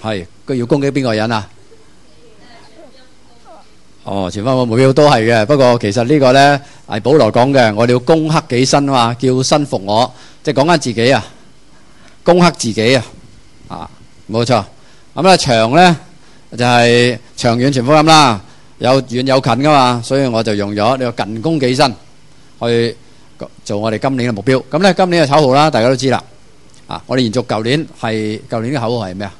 係佢要攻擊邊個人啊？全方位目標都係嘅，不過其實呢個呢係保羅講嘅，我哋要攻克己身啊嘛，叫身服我，即係講緊自己啊，攻克自己啊，冇錯。咁咧長呢就係長遠傳福音啦，有遠有近噶嘛，所以我就用咗呢個近攻己身去做我哋今年嘅目標。咁呢今年嘅口號啦，大家都知啦。我哋延續舊年嘅口號係咩啊？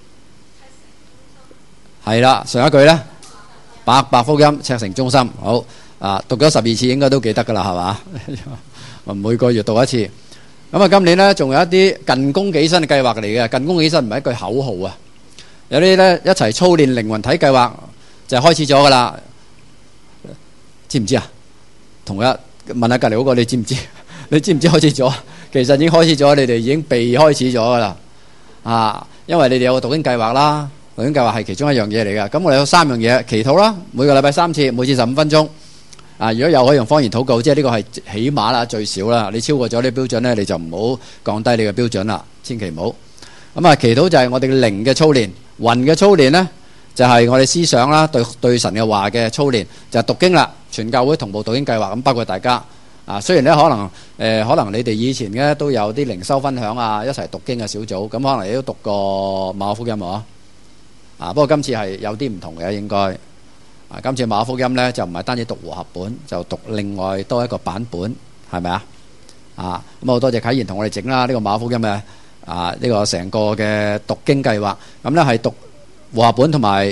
係啦，上一句呢。百福音赤誠中心，好讀咗12次應該都記得噶啦，係嘛？每個月讀一次。咁啊，今年呢仲有一啲近攻己身嘅計劃嚟嘅。近攻己身唔係一句口號啊，有啲呢一齊操練靈魂體計劃就開始咗噶啦，知唔知啊？同一問下隔離嗰個，你知唔知？你知唔知開始咗？其實已經開始咗，你哋已經被開始咗噶啦，因為你哋有個讀經計劃啦。讀經計劃係其中一樣嘢嚟嘅，咁我哋有3樣嘢，祈禱啦，每個禮拜3次，每次15分鐘。如果有可以用方言禱告，即係呢個係起碼啦，最少啦。你超過咗呢個標準呢，你就唔好降低你嘅標準啦，千祈唔好。咁啊，祈禱就係我哋嘅靈嘅操練，魂嘅操練呢，就係我哋思想啦，對神嘅話嘅操練，就係讀經啦。全教會同步讀經計劃，咁包括大家。雖然咧可能你哋以前咧都有啲靈修分享啊，一齊讀經嘅小組，咁可能你都讀過馬可福音喎。不過今次係有啲唔同嘅，應該今次馬可福音呢就唔係單止讀和合本，就讀另外多一個版本，係咪啊？咁好多謝啟賢同我哋整啦呢個馬可福音嘅呢個成個嘅讀經計劃。咁呢係讀和合本同埋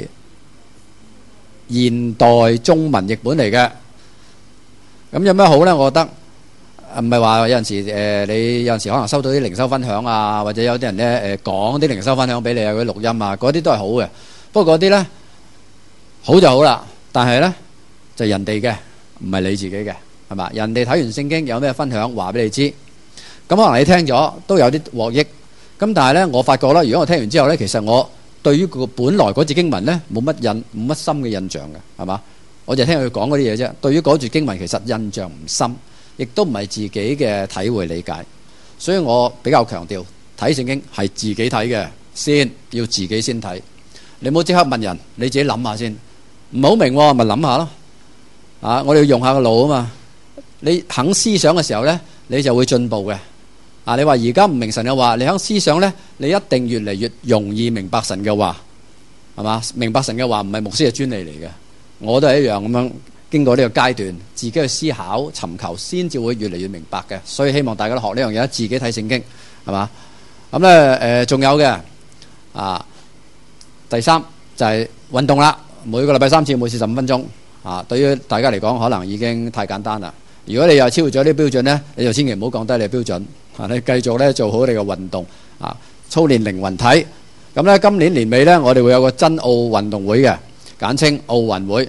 現代中文譯本嚟嘅。咁有咩好呢？我覺得唔係話有陣時你有陣時可能收到啲靈修分享啊，或者有啲人呢講啲靈修分享俾你啊，嗰啲錄音啊，嗰啲都係好嘅。不過嗰啲呢好就好啦，但係呢就人哋嘅，唔係你自己嘅，係嘛？人哋睇完聖經有咩分享話俾你知，咁可能你聽咗都有啲獲益。咁但係呢，我發覺啦，如果我聽完之後呢，其實我對於個本來嗰節經文呢冇乜深嘅印象嘅，係嘛？我就聽佢講嗰啲嘢啫。對於嗰節經文其實印象唔深。亦都唔係自己嘅體會理解，所以我比較強調睇聖經係自己睇嘅，先要自己先睇。你唔好即刻問人，你自己諗下先。唔好明咪諗下咯。我哋要用下個腦啊嘛。你肯思想嘅時候呢，你就會進步嘅。你話而家唔明神嘅話，你肯思想呢，你一定越嚟越容易明白神嘅話，係嘛？明白神嘅話唔係牧師嘅專利嚟嘅，我都係一樣咁樣。經過呢個階段，自己去思考、尋求，先至會越嚟越明白嘅。所以希望大家都學呢樣嘢，自己睇聖經，係嘛？咁呢仲有嘅第3就係運動啦。每個禮拜3次，每次15分鐘。對於大家嚟講，可能已經太簡單啦。如果你又超越咗呢個標準呢，你就千祈唔好降低你嘅標準。你繼續呢做好你嘅運動，操練靈魂體。咁呢今年年尾呢，我哋會有個真奧運動會嘅，簡稱奧運會。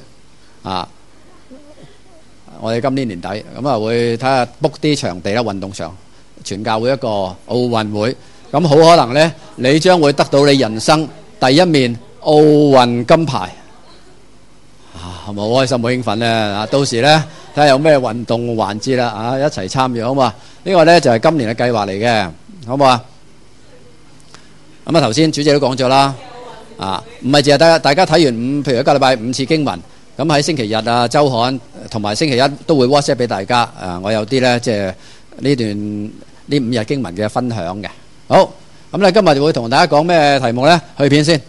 我哋今年年底會睇下 book 啲場地啦，運動場，全教會一個奧運會。咁好可能呢，你將會得到你人生第1面奧運金牌。係咪好開心好興奮呢？到時呢，睇下有咩運動環節啦，一齊參與好嘛？呢個呢就係今年嘅計劃嚟嘅，好唔好啊？咁頭先主席都講咗啦，唔係淨係大家睇完譬如一個禮拜5次經文。咁喺星期日週刊同埋星期一都會 WhatsApp 俾大家。我有啲呢，即係呢5日經文嘅分享嘅。好，咁咧今日就會同大家講咩題目呢？去片先。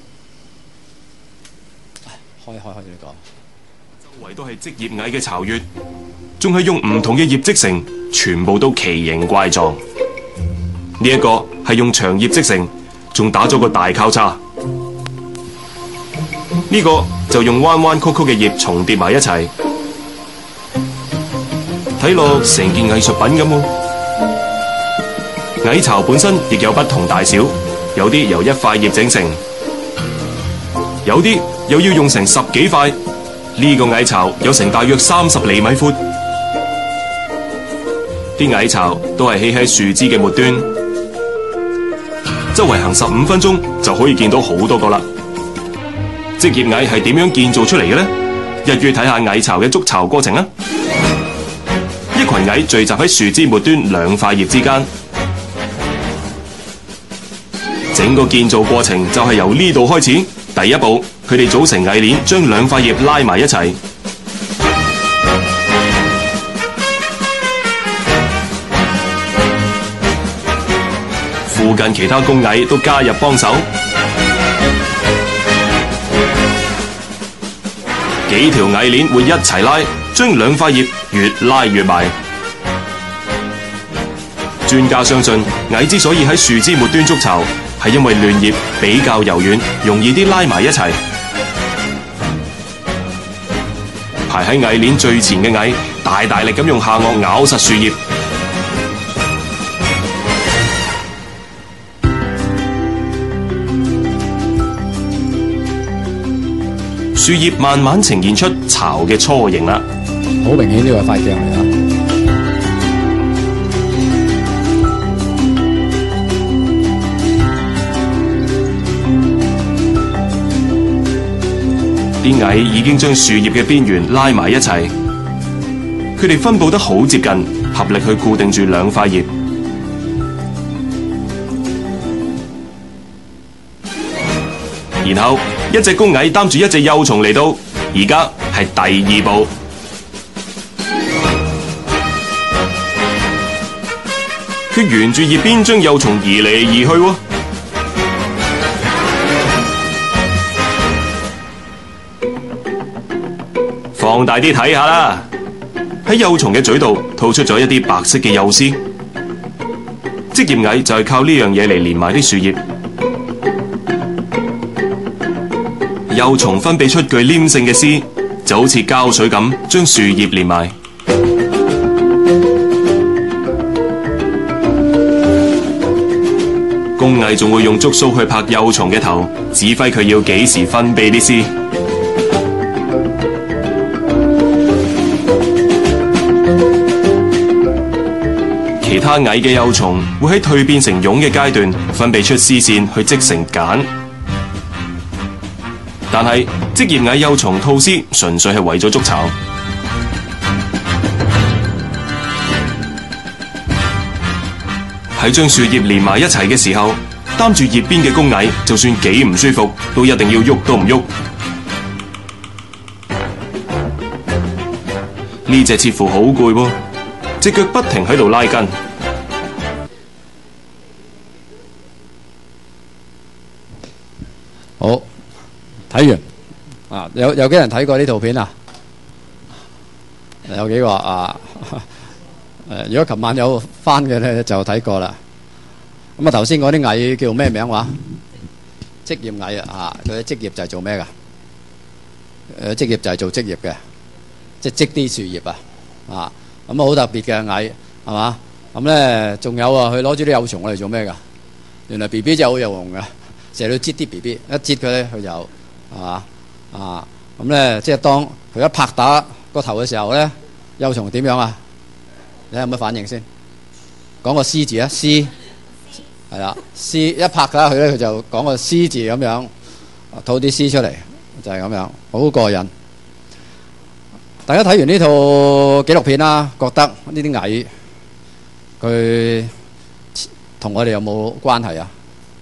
開你講。 周圍都係職業蟻嘅巢穴，仲係用唔同嘅葉織成，全部都奇形怪狀。呢一個係用長葉織成，仲打咗個大交叉。呢個就用彎彎曲曲嘅葉重疊埋一齊，睇落成件藝術品咁。蟻巢本身亦有不同大小，有啲由1塊葉整成，有啲又要用成10幾塊。呢個蟻巢有成大約30厘米闊。啲蟻巢都係起喺樹枝嘅末端，周圍行15分鐘就可以見到好多個啦。職業蟻係點樣建造出嚟嘅呢？一於睇下蟻巢嘅築巢過程啦。一群蟻聚集喺樹枝末端2塊葉之間， 整個建造過程就係由呢度開始。第一步，佢哋組成蟻鏈，將兩塊葉拉埋一齊。附近其他工蟻都加入幫手，幾條蟻鏈會一齊拉，將兩塊葉越拉越埋。專家相信，蟻之所以喺樹枝末端築巢，係因為嫩葉比較柔軟，容易啲拉埋一齊。排喺蟻鏈最前嘅蟻，大力咁用下顎咬實樹葉。樹葉慢慢呈現出巢嘅雛形啦。 好明顯呢個係塊鏡嚟啊！ 啲蟻已經將樹葉嘅邊緣拉埋一齊，佢哋分佈得好接近，合力去固定住兩塊葉。然後一隻公蟻擔住一隻幼蟲嚟到，而家係第二步。佢沿住葉邊將幼蟲移嚟移去喎。放大啲睇下啦，喺幼蟲嘅嘴度吐出咗一啲白色嘅幼絲。織葉蟻就係靠呢樣嘢嚟連埋啲樹葉。幼蟲分泌出具黏性嘅絲，就好似膠水咁，將樹葉連埋。公蟻仲會用觸鬚去拍幼蟲嘅頭，指揮佢要幾時分泌啲絲。其他蟻嘅幼蟲會喺蛻變成蛹嘅階段分泌出絲線去織成繭。但係織葉蟻幼蟲吐絲純粹係為咗築巢。喺將樹葉連埋一齊嘅時候，擔住葉邊嘅公蟻就算幾唔舒服，都一定要喐都唔喐。呢隻似乎好攰喎，隻腳不停喺度拉筋。 好，睇完啊，有幾人睇過呢圖片啊？有幾個啊？如果琴晚有翻嘅咧，就睇過啦。咁啊，頭先嗰啲蟻叫咩名話？織葉蟻啊！佢嘅職業就係做咩噶？職業就係做織葉嘅，即係織啲樹葉啊！啊，咁好特別嘅蟻係嘛？咁咧仲有啊，佢攞住啲幼蟲嚟做咩噶？原來 B B 真係好有用嘅。成日都擠啲 B B，一擠佢咧，佢就係嘛啊咁咧，即係當佢一拍打個頭嘅時候咧，幼蟲點樣啊？你有乜反應先？講個絲字啊，絲係啦，絲一拍打佢咧，佢就講個絲字咁樣，吐啲絲出嚟，就係咁樣，好過癮。大家睇完呢套紀錄片啦，覺得呢啲蟻佢同我哋有冇關係啊？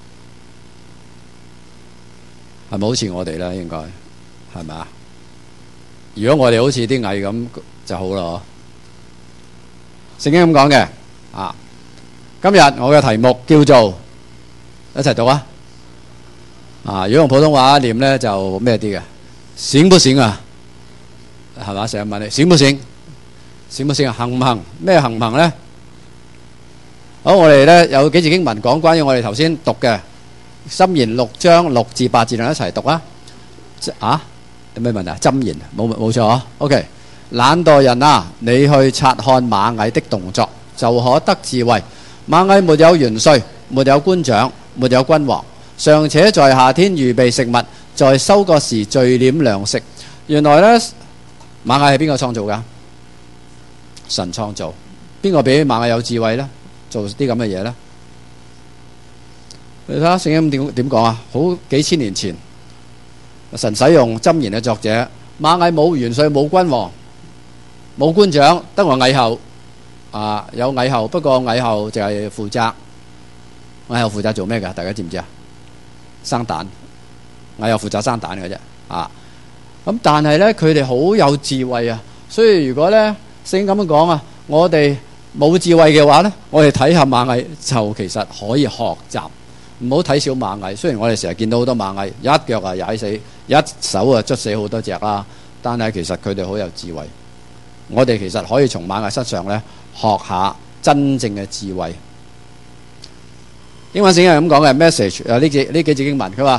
係咪好似我哋咧？應該係咪啊？如果我哋好似啲蟻咁就好啦。聖經咁講嘅啊，今日我嘅題目叫做一齊讀啊！啊，如果用普通話念咧就咩啲嘅，醒不醒啊？係嘛？成日問你醒不醒？醒不醒啊？行唔行？咩行唔行咧？好，我哋咧有幾節經文講關於我哋頭先讀嘅。箴言6章6至8節，一齊讀啊！啊，有咩問題啊？箴言冇錯啊。OK， 懶惰人啊，你去察看螞蟻的動作，就可得智慧。螞蟻沒有元帥，沒有官長，沒有君王，尚且在夏天預備食物，在收割時聚斂糧食。原來呢，螞蟻係邊個創造噶？神創造。邊個比螞蟻有智慧呢？做啲咁嘅嘢呢？你睇下聖經點講啊？好幾千年前，神使用箴言嘅作者，螞蟻冇元帥，冇君王，冇官長，得個蟻后啊！有蟻后，不過蟻后就係負責，蟻后負責做咩㗎？大家知唔知啊？ 生蛋，蟻又負責生蛋嘅啫啊。咁但係咧，佢哋好有智慧啊。所以如果咧聖經咁樣講啊，我哋冇智慧嘅話咧，我哋睇下螞蟻就其實可以學習，唔好睇小螞蟻。雖然我哋成日見到好多螞蟻一腳啊踩死，一手啊捽死好多隻啦，但係其實佢哋好有智慧。我哋其實可以從螞蟻身上咧學下真正嘅智慧。英文聖經係咁講嘅 message 呢幾節經文，佢話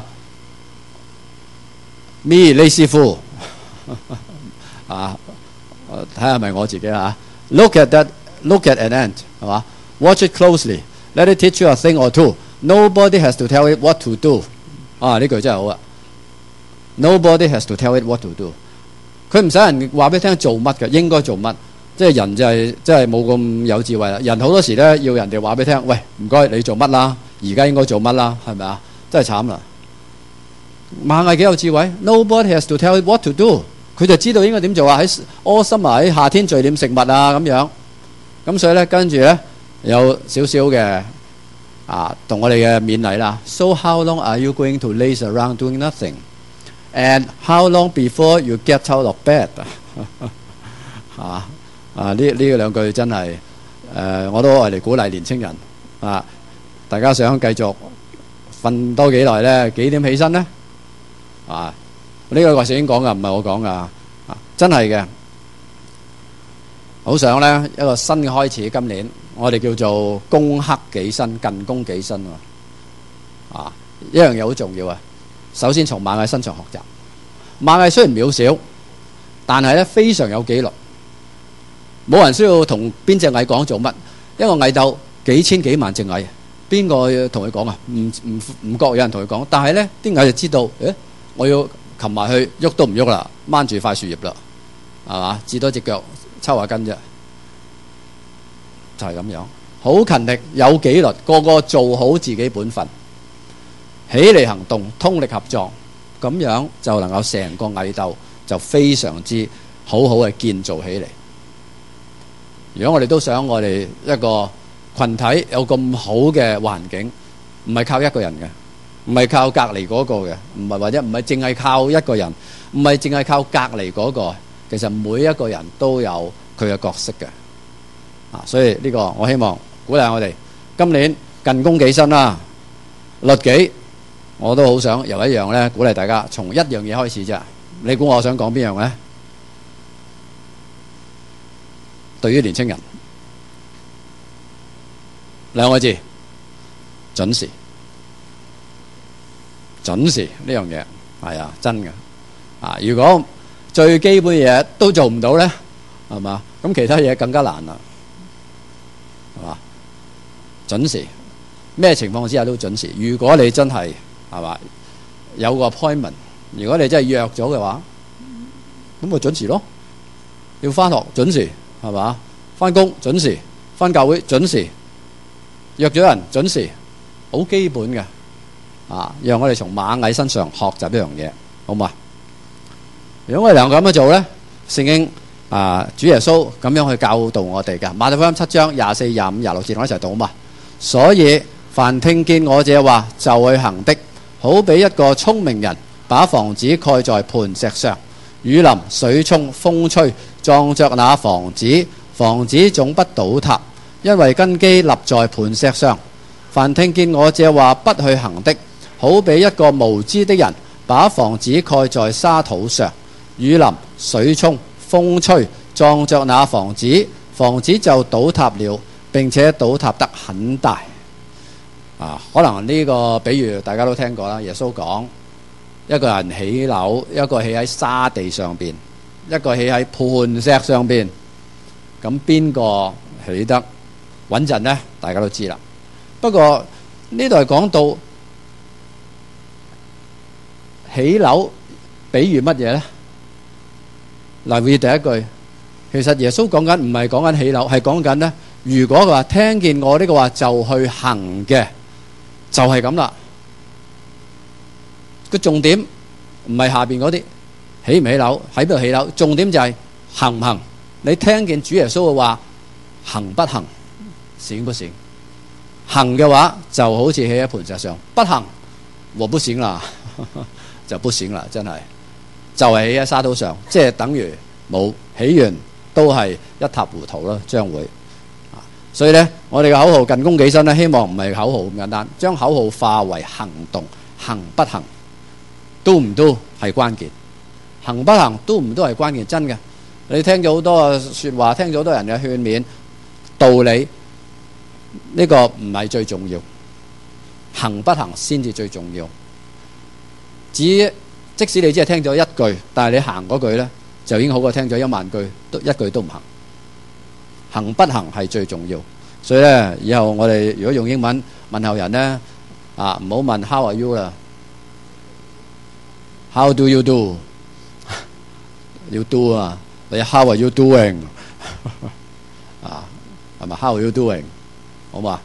Me lazy fool 啊，睇下係咪我自己啊 Look at an ant 係嘛 Watch it closely Let it teach you a thing or two Nobody has to tell it what to do 啊，呢句真係好啊 Nobody has to tell it what to do 佢唔使人話俾你聽做乜嘅，應該做乜。即係人就係真係冇咁有智慧啦。人好多時咧要人哋話俾你聽，喂，唔該你做乜啦，而家應該做乜啦，係咪啊？真係慘啦。螞蟻幾有智慧 Nobody has to tell it what to do 佢就知道應該點做啊。喺all summer喺夏天聚點食物啊咁樣。咁所以咧跟住咧有少少嘅同我哋嘅勉勵啦。So how long are you going to laze around doing nothing? And how long before you get out of bed? 呢兩句真係我都愛嚟鼓勵年青人啊！大家想繼續瞓多幾耐咧？幾點起身咧？呢個聖經講噶，唔係我講噶真係嘅。好想咧一個新嘅開始，今年我哋叫做攻克己身，近攻己身一樣嘢好重要啊！首先從螞蟻身上學習。螞蟻雖然渺小，但係咧非常有紀律。冇人需要同邊隻蟻講做乜，一個蟻竇幾千幾萬隻蟻，邊個同佢講啊？唔覺有人同佢講，但係咧啲蟻就知道，我要擒埋去，喐都唔喐啦，掹住塊樹葉啦，係嘛？至多隻腳抽下筋啫，就係咁樣，好勤力，有紀律，個個做好自己本分，起嚟行動，通力合作，咁樣就能夠成個蟻竇就非常之好好嘅建造起嚟。如果我哋都想我哋一個群體有咁好嘅環境，唔係靠一個人嘅，唔係靠隔離嗰個嘅，唔係或者唔係淨係靠一個人，唔係淨係靠隔離嗰個，其實每一個人都有佢嘅角色嘅。所以呢個我希望鼓勵我哋今年近攻己身啦，律己我都好想由一樣咧鼓勵大家，從一樣嘢開始啫。你估我想講邊樣咧？對於年青人，兩個字：準時。準時呢樣嘢係啊，真嘅如果最基本嘢都做唔到咧，係嘛？咁其他嘢更加難啦，係嘛？準時咩情況之下都準時。如果你真係係嘛有個 appointment， 如果你真係約咗嘅話，咁咪準時咯。要返學準時。係嘛？返工準時，返教會準時，約咗人準時，好基本嘅讓我哋從螞蟻身上學習一樣嘢，好嘛？如果我哋能夠咁樣做咧，聖經主耶穌咁樣去教導我哋嘅。馬太福音7章24、25、26節，我一齊讀嘛。所以凡聽見我這話就去行的，好比一個聰明人把房子蓋在磐石上，雨淋、水沖、風吹，撞着那房子，房子總不倒塌，因為根基立在磐石上。凡聽見我這話不去行的，好比一個無知的人把房子蓋在沙土上，雨淋、水沖、風吹，撞着那房子，房子就倒塌了，並且倒塌得很大。可能呢個比喻大家都聽過啦。耶穌講一個人起樓，一個起喺沙地上邊，一個起喺磐石上邊，咁邊個起得穩陣呢？大家都知啦。不過呢度係講到起樓，比喻乜嘢呢？留意第一句，其實耶穌講緊唔係講緊起樓，係講緊呢：如果佢話聽見我呢個話就去行嘅，就係咁啦。個重點唔係下邊嗰啲起唔起樓，喺邊度起樓，重點就係行唔行。你聽見主耶穌嘅話，行不行，閃不閃？行嘅話就好似起喺磐石上，不行我不行啦，就不行啦，真係就係起喺沙土上，即係等於冇起完都係一塌糊塗啦，將會。所以呢，我哋嘅口號近攻己身呢，希望唔係口號咁簡單，將口號化為行動，行不行都唔都係關鍵，行不行都唔都係關鍵，真嘅。你聽咗好多説話，聽咗好多人嘅勸勉道理，呢個唔係最重要，行不行先至最重要。即使你只係聽咗一句，但係你行嗰句呢，就已經好過聽咗1萬句，一句都唔行。行不行係最重要，所以咧，以後我哋如果用英文問候人咧，唔好問 How are you 啦 ，How do you do？ 要 do 啊，你 How are you doing？ 係咪 How are you doing？ 好嘛？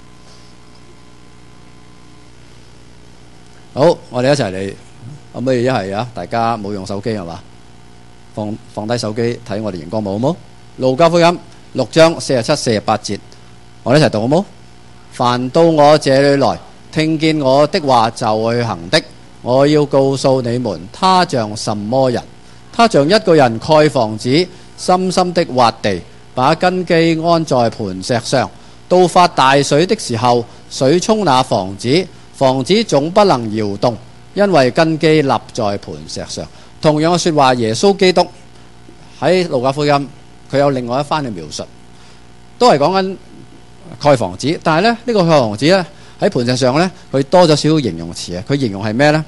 好，我哋一齊嚟，可唔可以一係大家冇用手機係嘛？放低手機睇我哋熒光幕好冇？路加福音6章47、48節，我哋一齊讀好冇？凡到我這裏來，聽見我的話就去行的，我要告訴你們，他像什麼人？他像一個人蓋房子，深深的挖地，把根基安在磐石上。到發大水的時候，水沖那房子，房子總不能搖動，因為根基立在磐石上。同樣嘅說話，耶穌基督喺路加福音，佢有另外一番嘅描述，都係講緊蓋房子，但係咧呢個蓋房子咧喺磐石上咧，佢多咗少少形容詞啊！佢形容係咩咧？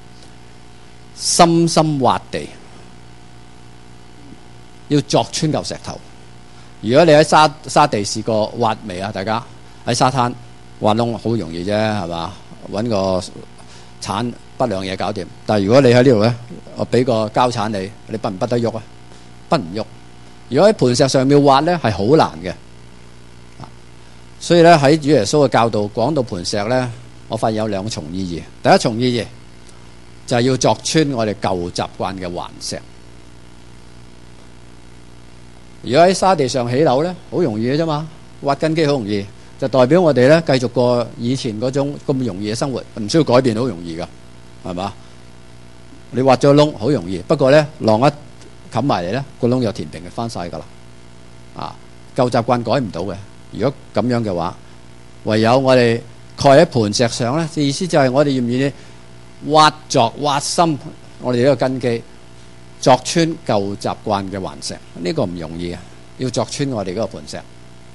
深深挖地，要鑿穿嚿石頭。如果你喺沙地試過挖未啊？大家喺沙灘挖窿好容易啫，係嘛？揾個鏟不兩嘢搞掂。但係如果你喺呢度咧，我俾個膠鏟你，你不唔不得喐啊？不唔喐。如果喺磐石上面挖咧，係好難嘅。所以咧喺主耶穌嘅教導講到磐石咧，我發現有兩重意義。第一重意義就係要鑿穿我哋舊習慣嘅頑石。如果喺沙地上起樓咧，好容易嘅啫嘛，挖根基好容易，就代表我哋咧繼續過以前嗰種咁容易嘅生活，唔需要改變，好容易噶，係嘛？你挖咗窿好容易，不過咧浪一冚埋嚟咧，個窿又填平嘅翻晒噶啦。舊習慣改唔到嘅。如果咁樣嘅話，唯有我哋蓋喺磐石上咧，意思就係我哋願唔願意挖深我哋呢個根基，鑿穿舊習慣嘅頑石，呢個唔容易嘅，要鑿穿我哋嗰個磐石。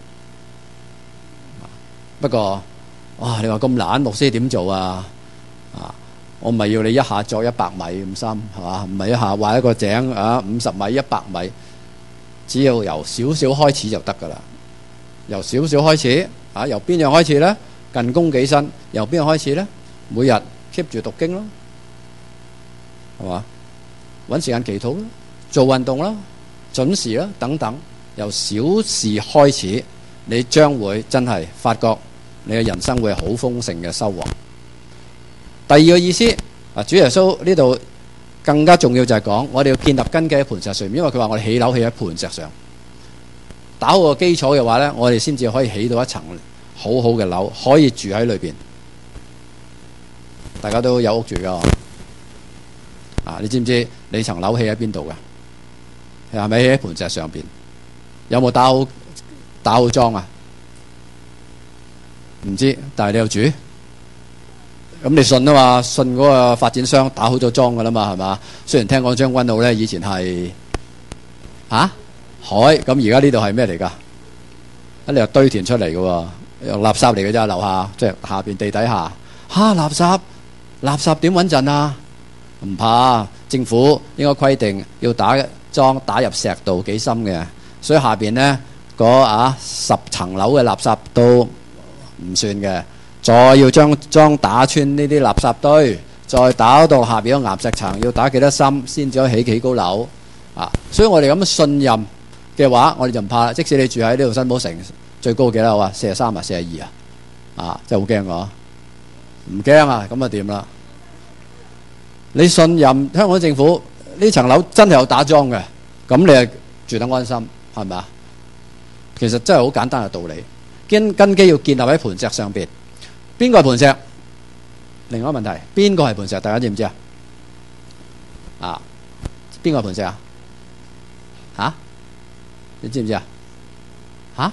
不過，哇！你話咁難，牧師點做啊？我唔係要你一下鑿100米咁深，係嘛？唔係一下挖一個井50米、100米，只要由少少開始就得噶啦。由少少開始，由邊樣開始呢？近攻己身，由邊樣開始呢？每日 keep 住讀經咯，係嘛？揾時間祈禱啦，做運動啦，準時啦，等等。由小事開始，你將會真係發覺你嘅人生會好豐盛嘅收穫。第二個意思，主耶穌呢度更加重要就係講，我哋要建立根基喺磐石上面，因為佢話我哋起樓起喺磐石上，打好個基礎嘅話呢，我哋先至可以起到一層好好嘅樓，可以住喺裏邊。大家都有屋住噶，你知唔知你層樓起喺邊度噶？係咪起喺磐石上邊？有冇打好樁啊？唔知，但係你又住，咁你信啊嘛？信嗰個發展商打好咗樁噶啦嘛，係嘛？雖然聽講將軍澳咧以前係海，咁而家呢度係咩嚟噶？你又堆填出嚟嘅，用垃圾嚟嘅啫，樓下即係下邊地底下，垃圾點穩陣啊？唔怕，政府應該規定要打入石度幾深嘅，所以下邊呢嗰10層樓嘅垃圾都唔算嘅，再要將打穿呢啲垃圾堆，再打到下邊個岩石層，要打幾多深先至可以起高樓所以我哋咁信任嘅話，我哋就唔怕啦。即使你住喺呢度新寶城，最高幾多樓啊？43啊，42真係好驚我，唔驚啊，咁啊掂啦。你信任香港政府呢層樓真係有打樁嘅，咁你係住得安心，係咪啊？其實真係好簡單嘅道理，根基要建立喺磐石上邊。邊個係磐石？ 另外一個問題，邊個係磐石？大家知唔知啊？啊，邊個係磐石啊？嚇？你知唔知啊？嚇？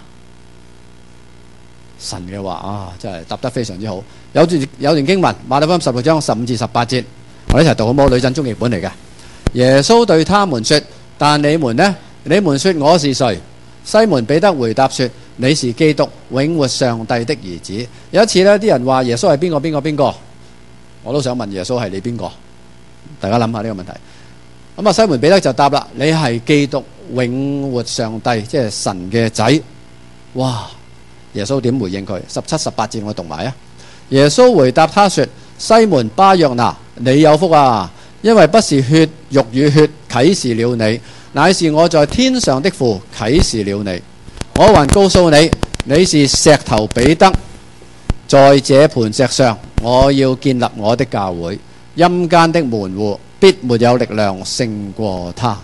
神嘅話啊，真係答得非常之好。有段經文，馬太福音16章15至18節，我哋一齊讀好冇？呂振中譯本嚟嘅。耶穌對他們說：但你們呢？你們說我是誰？西門彼得回答說：你是基督，永活上帝的兒子。有一次呢，啲人話耶穌係邊個？我都想問耶穌係你邊個？大家諗下呢個問題。咁啊，西門彼得就答啦：你係基督，永活上帝，即係神嘅仔。哇！耶穌點回應佢？17、18節我讀埋啊。耶穌回答他說：西門巴約拿，你有福啊，因為不是血肉與血啟示了你，乃是我在天上的父啟示了你。我還告訴你，你是石頭彼得，在這磐石上我要建立我的教會，陰間的門戶必沒有力量勝過他。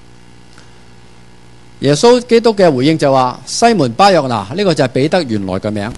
耶穌基督嘅回應就話：西門巴約拿，呢個就係彼得原來嘅名。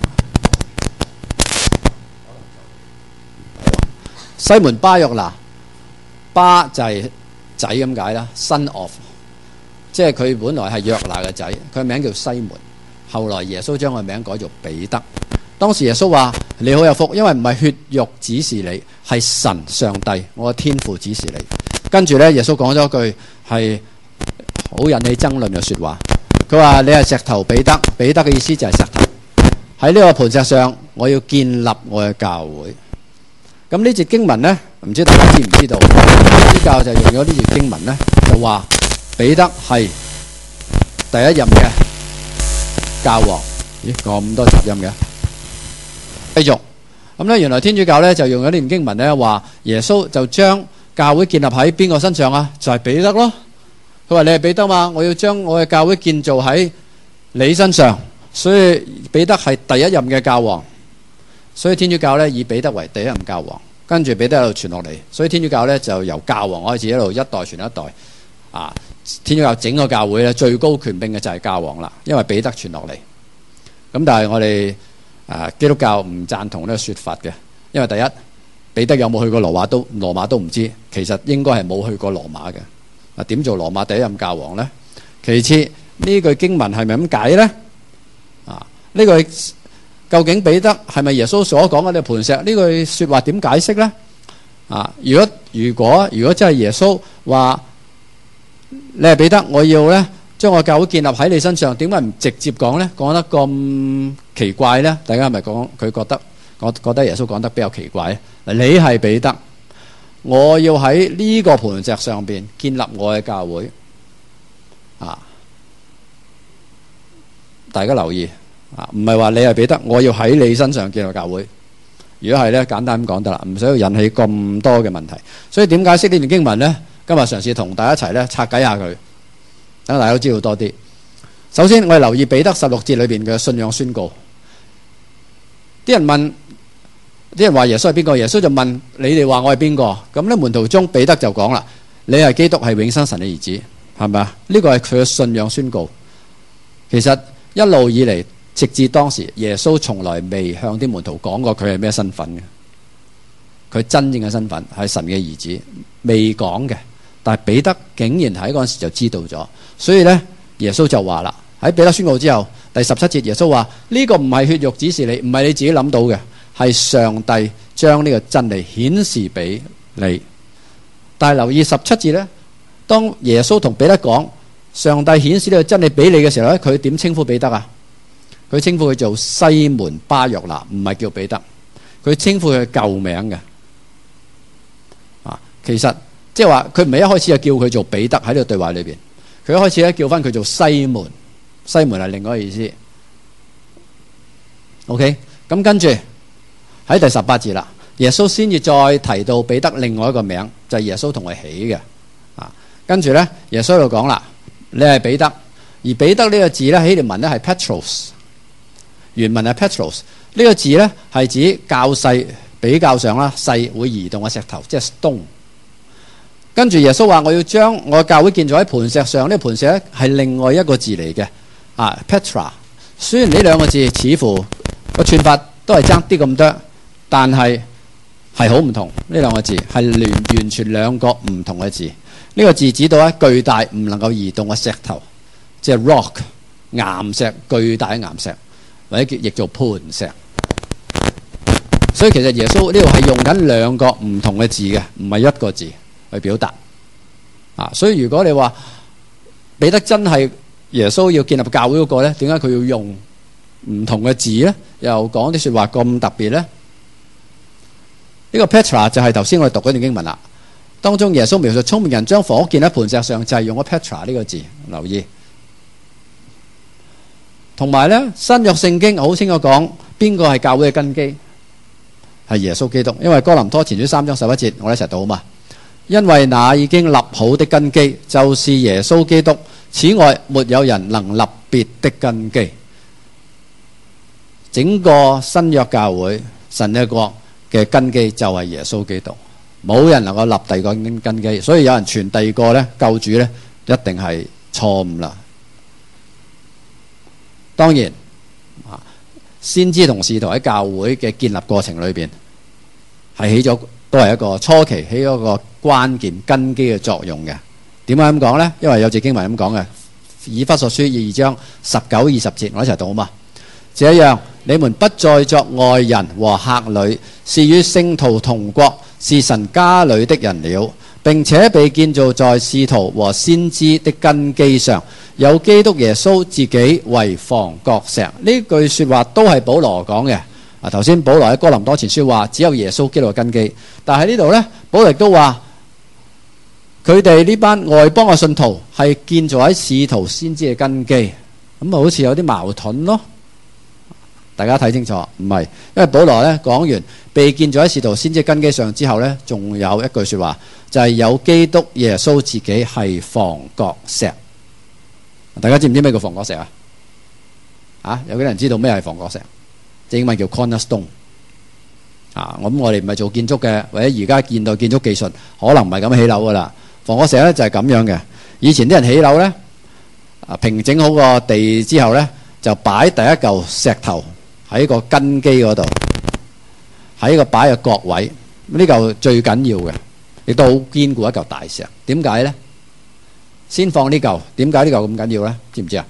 西門巴約拿，巴就係仔咁解啦 ，son of， 即係佢本來係約拿嘅仔，佢名叫西門。後來耶穌將個名改做彼得。當時耶穌話：你好有福，因為唔係血肉指示你，係神上帝，我嘅天父指示你。跟住呢，耶穌講咗一句係好引起爭論嘅說話，佢話你係石頭彼得，彼得嘅意思就係石頭，喺呢個磐石上我要建立我嘅教會。咁呢節經文呢，唔知大家知唔知道？基督教就用咗呢節經文呢，就話彼得係第一任嘅教皇。咦，咁多雜音嘅？繼續咁呢，原來天主教呢，就用咗呢段經文呢，話耶穌就將教會建立喺邊個身上啊？就係彼得咯。佢話你係彼得嘛，我要將我嘅教會建造喺你身上，所以彼得係第一任嘅教皇。所以天主教呢，以彼得為第一任教皇，跟住彼得一路傳落嚟，所以天主教呢，就由教皇開始一路一代傳一代。啊，天主教整個教會呢，最高權柄嘅就係教皇啦，因為彼得傳落嚟。咁但係我哋基督教唔贊同呢個說法嘅，因為第一彼得有冇去過羅馬都唔知，其實應該係冇去過羅馬嘅。點做羅馬第一任教皇呢？其次呢句經文係咪咁解呢？呢句究竟彼得係咪耶穌所講嘅呢個磐石？呢句說話點解釋呢？如果真係耶穌話你係彼得，我要呢將我教會建立喺你身上，點解唔直接講呢？講得咁奇怪呢？大家係咪講佢覺得耶穌講得比較奇怪？你係彼得，我要喺呢個磐石上邊建立我嘅教會。大家留意唔係話你係彼得，我要喺你身上建立教會。如果係呢，簡單咁講得啦，唔使要引起咁多嘅問題。所以點解釋呢段經文呢？今日嘗試同大家一齊呢拆解下佢，等大家都知道多啲。首先我哋留意彼得16節裏邊嘅信仰宣告。啲人話耶穌係邊個？耶穌就問你哋話我係邊個？咁呢，門徒中彼得就講啦：你係基督，係永生神嘅兒子，係咪啊？呢個係佢嘅信仰宣告。其實一路以嚟，直至當時，耶穌從來未向啲門徒講過佢係咩身份嘅。佢真正嘅身份係神嘅兒子，未講嘅。但係彼得竟然喺嗰陣時就知道咗，所以呢，耶穌就話啦，喺彼得宣告之後，第17節耶穌話：呢個唔係血肉指示你，唔係你自己諗到嘅，係上帝將呢個真理顯示俾你。但係留意17節呢，當耶穌同彼得講上帝顯示呢個真理俾你嘅時候呢，佢點稱呼彼得啊？佢稱呼佢做西門巴約拿，唔係叫彼得。佢稱呼佢舊名嘅。其實即係話佢唔係一開始就叫佢做彼得，喺呢個對話裏邊，佢一開始咧叫翻佢做西門。西門係另外一個意思。OK， 咁跟住喺第18節啦，耶穌先至再提到彼得另外一個名，就係耶穌同佢起嘅。跟住咧，耶穌就講啦：你係彼得，而彼得呢個字咧，希臘文咧係 Petros， 原文係 Petros。呢個字咧係指較細，比較上啦細會移動嘅石頭，即係 stone。跟住耶穌話：我要將我教會建造喺磐石上。呢個磐石咧係另外一個字嚟嘅，Petra。雖然呢兩個字似乎個串法都係爭啲咁多，但係係好唔同，呢兩個字係完全兩個唔同嘅字。呢個字指到咧巨大唔能夠移動嘅石頭，即係 rock 岩石，巨大嘅岩石，或者譯做磐石。所以其實耶穌呢度係用緊兩個唔同嘅字嘅，唔係一個字去表達。所以如果你話彼得真係耶穌要建立教會嗰個咧，點解佢要用唔同嘅字咧？又講啲説話咁特別咧？呢個 Petra 就係頭先我哋讀嗰段經文啦。當中耶穌描述聰明人將房屋建喺磐石上，就係用咗 Petra 呢個字。留意，同埋咧新約聖經好清楚講邊個係教會嘅根基，係耶穌基督。因為哥林多前書3章11節，我哋一齊讀好嘛。因為那已經立好的根基就是耶穌基督，此外沒有人能立別的根基。整個新約教會神嘅國嘅根基就係耶穌基督，冇人能夠立第二個根基。所以有人傳第二個咧救主咧，一定係錯誤啦。當然先知同使徒喺教會嘅建立過程裏邊係起咗都係一個初期起咗一個關鍵根基嘅作用嘅。點解咁講呢？因為有節經文咁講嘅，以弗所書2章19、20節，我一齊讀好嘛。這樣你們不再作外人和客旅，是與聖徒同國，是神家裏的人了，並且被建造在使徒和先知的根基上，有基督耶穌自己為房角石。呢句說話都係保羅講嘅。頭先保羅喺哥林多前書話只有耶穌基督嘅根基，但係呢度呢，保羅亦都話佢哋呢班外邦嘅信徒係建造喺使徒先知嘅根基，咁好似有啲矛盾咯。大家睇清楚，唔係，因為保羅咧講完被建造喺使徒先知根基上之後咧，仲有一句說話，就係有基督耶穌自己係房角石。大家知唔知咩叫房角石啊？有幾多人知道咩係房角石？英文叫 cornerstone。咁我哋唔係做建築嘅，或者而家現代建築技術可能唔係咁起樓噶啦。房角石咧就係咁樣嘅。以前啲人起樓咧，平整好個地之後咧，就擺第一嚿石頭喺個根基嗰度，喺個擺嘅角位，呢嚿最緊要嘅，亦都好堅固一嚿大石。點解呢？先放呢嚿，點解呢嚿咁緊要呢？知唔知啊？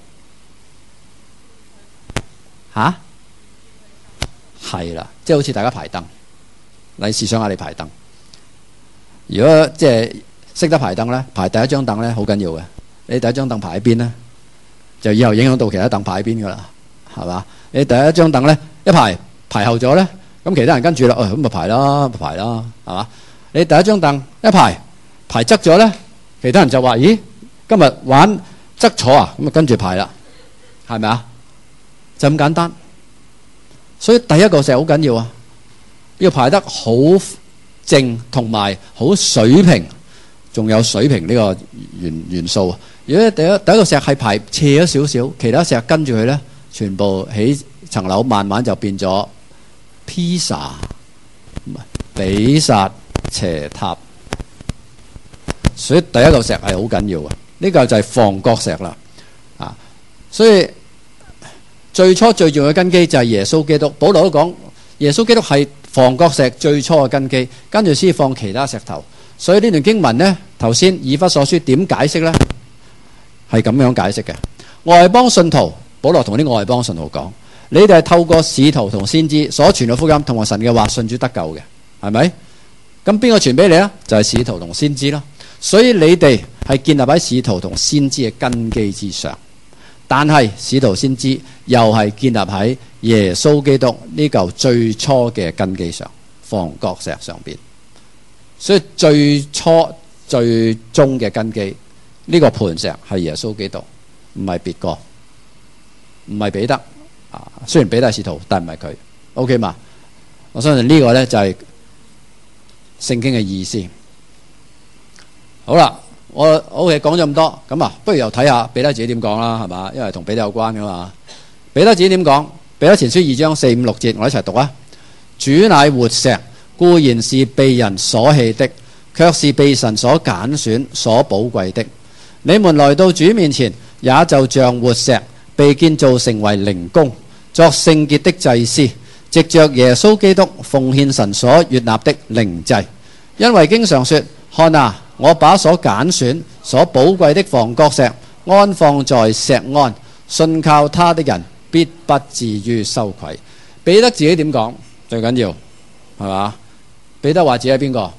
係啦，即係好似大家排燈，你試想下你排燈，如果即係識得排燈呢，排第一張凳呢好緊要嘅。你第一張凳排喺邊呢？就以後影響到其他凳排喺邊噶啦，係嘛？你第一張凳咧一排後咗咧，咁其他人跟住啦，咁咪排啦，係嘛？你第一張凳一排側咗咧，其他人就話：咦，今日玩側坐啊？咁啊跟住排啦，係咪啊？就咁簡單。所以第一個石好緊要啊，要排得好正同埋好水平，仲有水平呢個元素。如果第一個石係排斜咗少少，其他石跟住佢咧，全部起層樓，慢慢就變咗披薩、比薩斜塔。所以第一個石係好緊要嘅，呢個就係房角石啦。所以最初最重要嘅根基就係耶穌基督。保羅都講耶穌基督係房角石最初嘅根基，跟住先放其他石頭。所以呢段經文呢，頭先以弗所書點解釋呢？係咁樣解釋嘅。外邦信徒，保羅同啲外邦信徒講：你哋係透過使徒同先知所傳嘅福音同埋神嘅話信主得救嘅，係咪？咁邊個傳俾你啊？就係使徒同先知咯。所以你哋係建立喺使徒同先知嘅根基之上，但係使徒先知又係建立喺耶穌基督呢嚿最初嘅根基上，房角石上邊。所以最初最終嘅根基，呢個磐石係耶穌基督，唔係別個，唔係彼得。雖然彼得係使徒，但唔係佢。OK 嘛？我相信呢個呢就係聖經嘅意思。好啦，我 OK 講咗咁多，咁啊，不如又睇下彼得自己點講啦，係嘛？因為同彼得有關噶嘛。彼得自己點講？彼得前書2章4、5、6節，我一齊讀啊！主乃活石，固然是被人所棄的，卻是被神所揀選、所寶貴的。你們來到主面前，也就像活石，被建造成為靈宮，作聖潔的祭司， 藉着耶穌基督奉獻神所悅納的靈祭，因為經常說：看啊，我把所揀選、所寶貴的房角石安放在錫安，信靠他的人必不至於羞愧。彼得自己點講？最緊要係嘛？彼得話自己係邊個？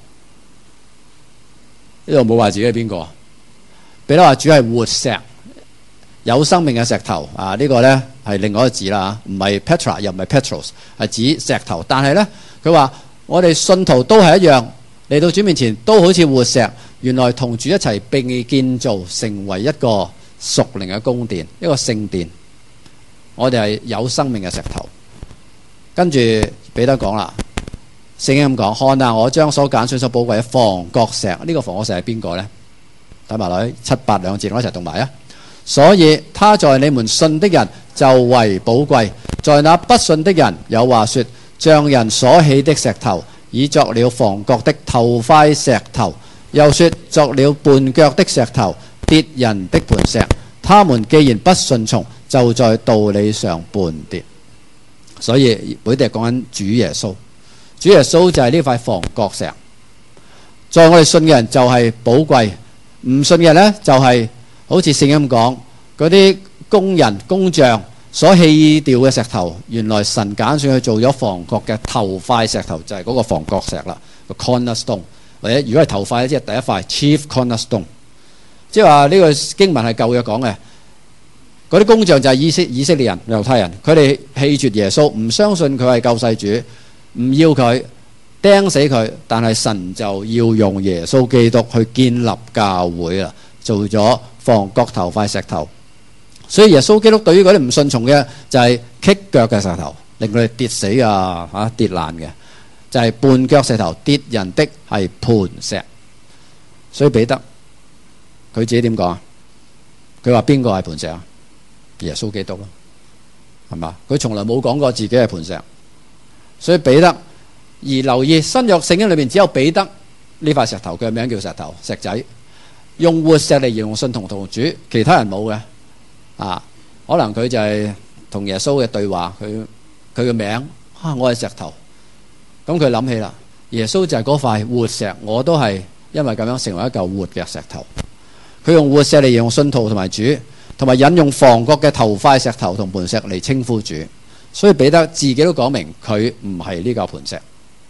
呢度冇話自己係邊個。彼得話主係活石，有生命嘅石頭啊！呢個呢係另外一個字啦，唔係 Petra 又唔係 Petros， 係指石頭。但係呢，佢話我哋信徒都係一樣，嚟到主面前都好似活石，原來同主一齊並建造成為一個屬靈嘅宮殿，一個聖殿。我哋係有生命嘅石頭。跟住彼得講啦，聖經咁講：看啊，我將所揀選所寶貴嘅房角石。呢個房角石係邊個呢？睇埋落去7、8兩節，我一齊讀埋啊！所以他在你們信的人就為寶貴，在那不信的人有話說：匠人所棄的石頭，已作了房角的頭塊石頭；又說作了絆腳的石頭，跌人的磐石。他們既然不順從，就在道理上絆跌。所以佢哋係講緊主耶穌，主耶穌就係呢塊房角石。在我哋信嘅人就係寶貴，唔信嘅人呢，就係好似聖經咁講，嗰啲工人工匠所棄掉嘅石頭，原來神揀選去做咗房角嘅頭塊石頭，就係嗰個房角石啦，個 cornerstone， 或者如果係頭塊，即係第一塊 chief cornerstone。即係話呢個經文係舊約講嘅，嗰啲工匠就係以色列人、猶太人，佢哋棄絕耶穌，唔相信佢係救世主，唔要佢，釘死佢，但係神就要用耶穌基督去建立教會啦，做咗房角頭塊石頭。所以耶穌基督對於嗰啲唔順從嘅就係棘腳嘅石頭，令佢哋跌死啊跌爛嘅，就係絆腳石頭，跌人的係磐石。所以彼得佢自己點講啊？佢話邊個係磐石啊？耶穌基督咯，係嘛？佢從來冇講過自己係磐石。所以彼得，而留意新約聖經裏面只有彼得呢塊石頭，佢嘅名叫石頭石仔，用活石嚟形容信同主，其他人冇嘅啊。可能佢就係同耶穌嘅對話，佢嘅名我係石頭，咁佢諗起啦，耶穌就係嗰塊活石，我都係因為咁樣成為一嚿活嘅石頭。佢用活石嚟形容信徒同埋主，同埋引用房角嘅頭塊石頭同磐石嚟稱呼主。所以彼得自己都講明佢唔係呢嚿磐石。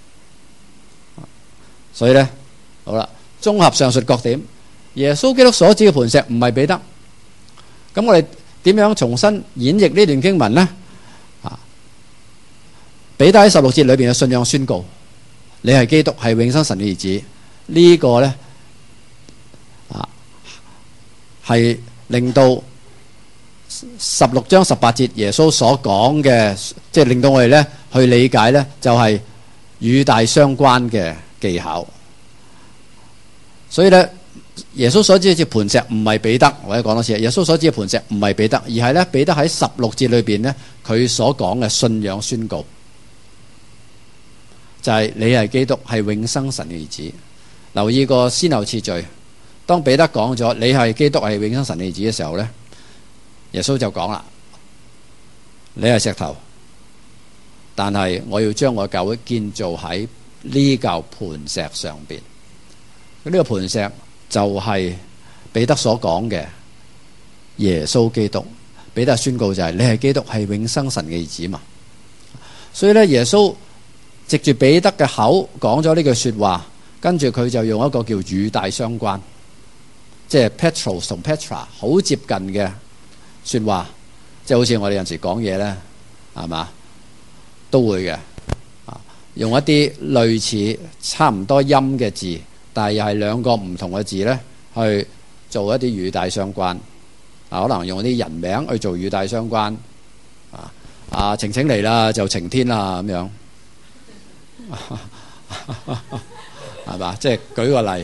所以呢，好啦，綜合上述各點，耶穌基督所指嘅磐石唔係彼得。咁我哋點樣重新演繹呢段經文呢？彼得喺16節裏邊嘅信仰宣告，你係基督，係永生神嘅兒子。呢個呢係令到16章18節耶穌所講嘅，即係令到我哋呢去理解呢，就係與大相關嘅技巧。所以呢，耶穌所指嘅磐石唔係彼得，或者講多次，耶穌所指嘅磐石唔係彼得，而係呢彼得喺16節裏邊呢，佢所講嘅信仰宣告，就係你係基督，係永生神嘅兒子。留意個先後次序，當彼得講咗你係基督，係永生神嘅兒子嘅時候呢，耶穌就講啦，你係石頭，但係我要將我嘅教會建造喺呢嚿磐石上邊。呢個磐石就係彼得所講嘅耶穌基督。彼得宣告就係你係基督，係永生神嘅兒子嘛。所以呢，耶穌藉住彼得嘅口講咗呢句說話，跟住佢就用一個叫與大相關，即係 Petros 同 Petra 好接近嘅說話，即係好似我哋有陣時講嘢呢，係嘛，都會嘅，用一啲類似差唔多音嘅字，但係又係兩個唔同嘅字呢，去做一啲與大相關。可能用啲人名去做與大相關。晴晴嚟啦，就晴天啦咁樣，係嘛？即係舉個例，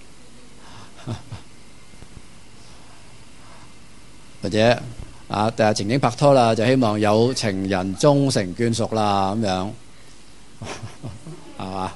或者第日晴晴拍拖啦，就希望有情人終成眷屬啦咁樣，係嘛？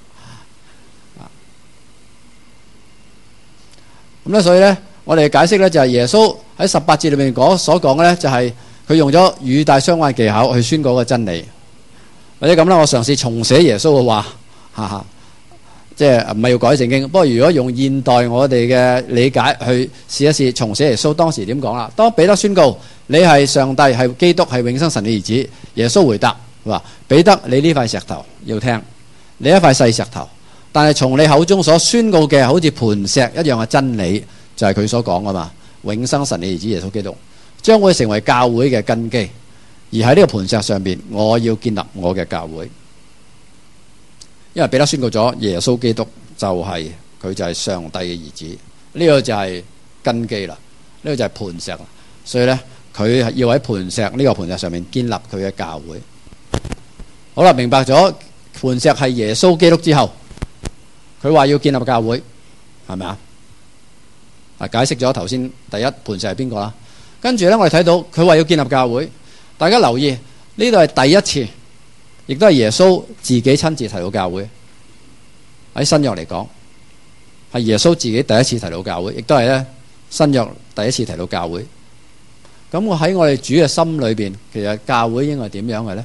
咁咧，所以咧，我哋解釋咧就係耶穌喺18節裏面所講嘅咧，就係佢用咗與大相關嘅技巧去宣告個真理。 或者咁啦，我嘗試重寫耶穌嘅話，哈哈，即係唔係要改聖經？不過如果用現代我哋嘅理解去試一試重寫耶穌當時點講啦。當彼得宣告你係上帝、係基督、係永生神嘅兒子，耶穌回答話：彼得，你呢塊石頭要聽，你一塊細石頭，但係從你口中所宣告嘅好似磐石一樣嘅真理，就係佢所講噶嘛。永生神嘅兒子耶穌基督將會成為教會嘅根基。而喺呢個磐石上邊，我要建立我嘅教會。因為彼得宣告咗耶穌基督佢就係上帝嘅兒子，呢個就係根基啦，呢個就係磐石啦。所以呢，佢要喺呢個磐石上面建立佢嘅教會。好啦，明白咗磐石係耶穌基督之後，佢話要建立教會，係咪啊？解釋咗頭先第一磐石係邊個啦？跟住呢，我哋睇到佢話要建立教會。大家留意，呢度係第一次，亦都係耶穌自己親自提到教會。喺新約嚟講，係耶穌自己第一次提到教會，亦都係咧新約第一次提到教會。咁我喺我哋主嘅心裏邊，其實教會應該係點樣嘅呢？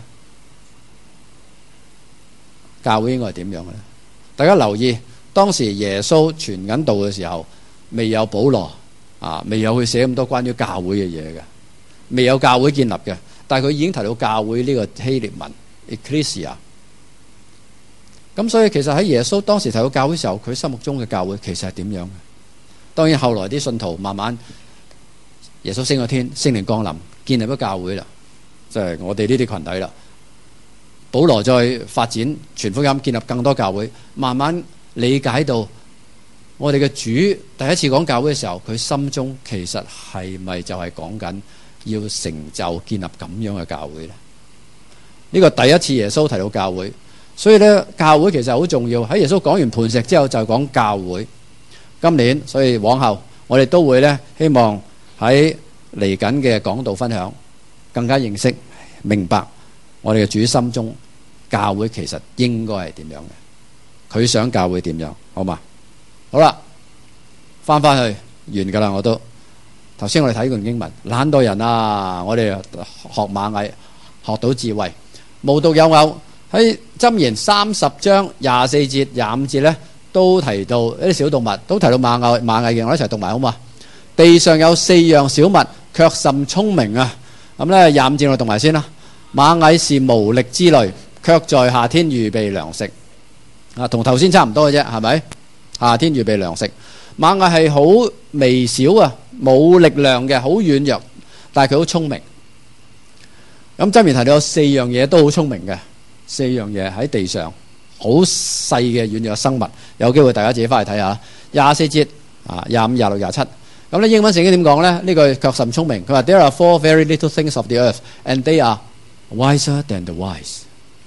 教會應該係點樣嘅呢？大家留意，當時耶穌傳緊道嘅時候，未有保羅未有去寫咁多關於教會嘅嘢嘅，未有教會建立嘅。但係佢已經提到教會呢個希臘文 Ecclesia。咁所以其實喺耶穌當時提到教會嘅時候，佢心目中嘅教會其實係點樣嘅？當然後來啲信徒慢慢耶穌升咗天，聖靈降臨，建立咗教會啦，就係我哋呢啲群體啦。保羅再發展傳福音，建立更多教會，慢慢理解到我哋嘅主第一次講教會嘅時候，佢心中其實係咪就係講緊要成就建立咁樣嘅教會呢？呢個第一次耶穌提到教會，所以呢，教會其實好重要。喺耶穌講完磐石之後就講教會。今年所以往後我哋都會呢，希望喺嚟緊嘅講道分享更加認識明白我哋嘅主心中教會其實應該係點樣嘅，佢想教會點樣，好嘛？好啦，翻去完噶啦，我都頭先我哋睇過經文，懶惰人啊，我哋學螞蟻學到智慧，無獨有偶喺箴言30章24節25節呢，都提到一啲小動物，都提到螞蟻嘅，我一齊讀埋好嘛？地上有4樣小物，卻甚聰明啊！咁呢25節我讀埋先啦。螞蟻是無力之類，卻在夏天預備糧食。同頭先差唔多嘅啫，係咪？夏天預備糧食。螞蟻係好微小啊，冇力量嘅，好軟弱，但係佢好聰明。咁箴言提到有4樣嘢都好聰明嘅，4樣嘢喺地上好細嘅軟弱生物，有機會大家自己翻去睇下。24節25、26、27。咁咧英文聖經點講咧？呢個卻甚聰明。佢話 There are 4 very little things of the earth, and they are wiser than the wise。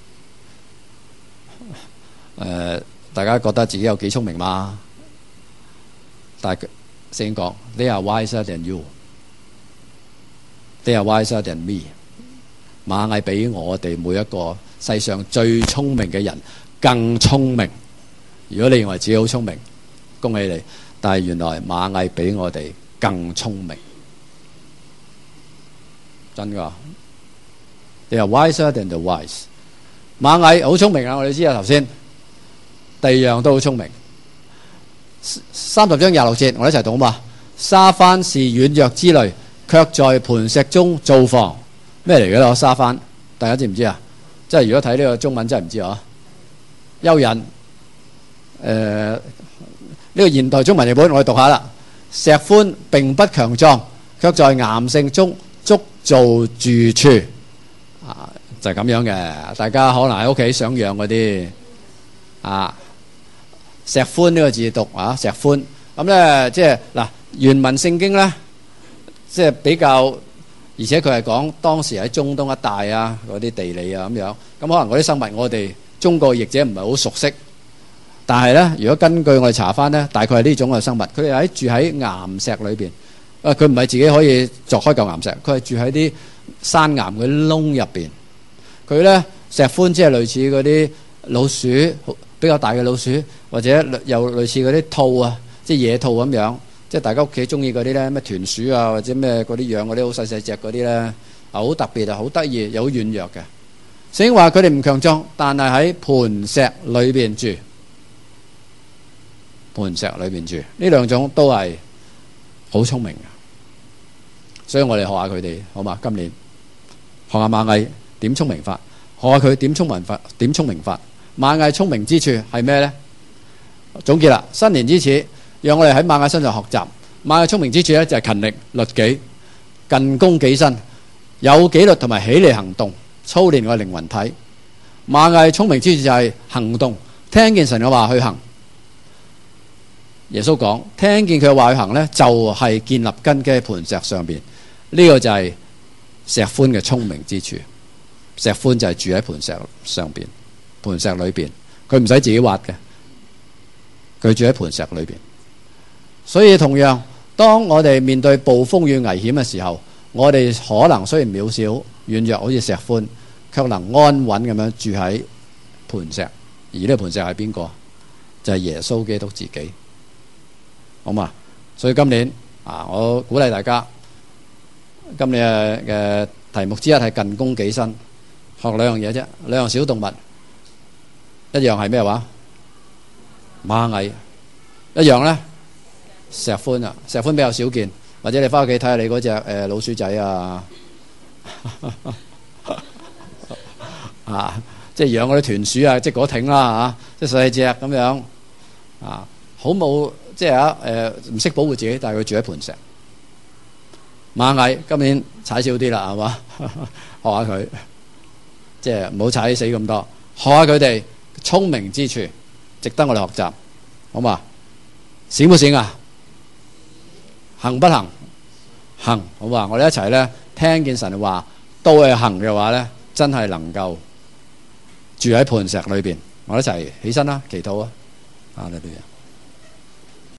大家覺得自己有幾聰明嗎？但係聖經講 They are wiser than you, they are wiser than me。螞蟻比我哋每一個世上最聰明嘅人更聰明。如果你認為自己好聰明，恭喜你。但係原來螞蟻比我哋更聰明，真噶。They are wiser than the wise。螞蟻好聰明啊！我哋知啊，頭先第二樣都好聰明。30章26節，我哋一齊讀好嘛？沙番是軟弱之類，卻在磐石中造房。咩嚟嘅咧？沙番，大家知唔知啊？即係如果睇呢個中文真係唔知啊。蚯蚓，呢個現代中文譯本我哋讀下啦。石寬並不強壯，卻在岩石中築造住處。就係咁樣嘅。大家可能喺屋企想養嗰啲石寬呢個字讀石寬。咁咧即係嗱原文聖經咧，即係比較，而且佢係講當時喺中東一帶嗰啲地理咁樣。咁可能嗰啲生物我哋中國譯者唔係好熟悉。但係咧，如果根據我哋查翻咧，大概係呢種嘅生物，佢哋住喺岩石裏邊。佢唔係自己可以鑿開嚿岩石，佢係住喺啲山岩嘅窿入邊。佢咧石寬即係類似嗰啲老鼠，比較大嘅老鼠，或者又類似嗰啲兔即係野兔咁樣。即係大家屋企中意嗰啲咧，咩豚鼠或者咩嗰啲養嗰啲好細隻嗰啲咧，好特別好得意，又好軟弱嘅。 聖經話佢哋唔強壯，但係喺磐石裏邊住。磐石裏邊住，呢兩種都係好聰明嘅，所以我哋學下佢哋好嘛？今年學下螞蟻點聰明法，學下佢點聰明法。點聰明法？螞蟻聰明之處係咩呢？總結啦，新年之始，讓我哋喺螞蟻身上學習。螞蟻聰明之處咧就係勤力、律己、近攻己身，有紀律同埋起嚟行動，操練我嘅靈魂體。螞蟻聰明之處就係行動，聽見神嘅話去行。耶穌講，聽見佢嘅話去行呢，就係建立根基喺磐石上邊。呢個就係石寬嘅聰明之處。石寬就係住喺磐石上邊，磐石裏邊，佢唔使自己挖嘅，佢住喺磐石裏邊。所以同樣，當我哋面對暴風雨危險嘅時候，我哋可能雖然渺小軟弱，好似石寬，卻能安穩咁樣住喺磐石。而呢個磐石係邊個？就係耶穌基督自己。好嘛？所以今年我鼓勵大家，今年嘅題目之一係近攻己身，學兩樣嘢啫，兩樣小動物，一樣係咩話？螞蟻，一樣呢？石寬啊！石寬比較少見，或者你翻屋企睇下你嗰隻老鼠仔啊，即係養嗰啲豚鼠啊，即係嗰挺啦嚇，即係細隻咁樣好冇。即係唔識保護自己，但係佢住喺磐石。螞蟻今年踩少啲啦，係嘛？學下佢，即係唔好踩死咁多。學下佢哋聰明之處，值得我哋學習，好嘛？醒唔醒啊？行不行？行，好嘛？我哋一齊咧聽見神話，都係行嘅話咧，真係能夠住喺磐石裏邊。我哋一齊起身啦，祈禱啊！哈利路亞。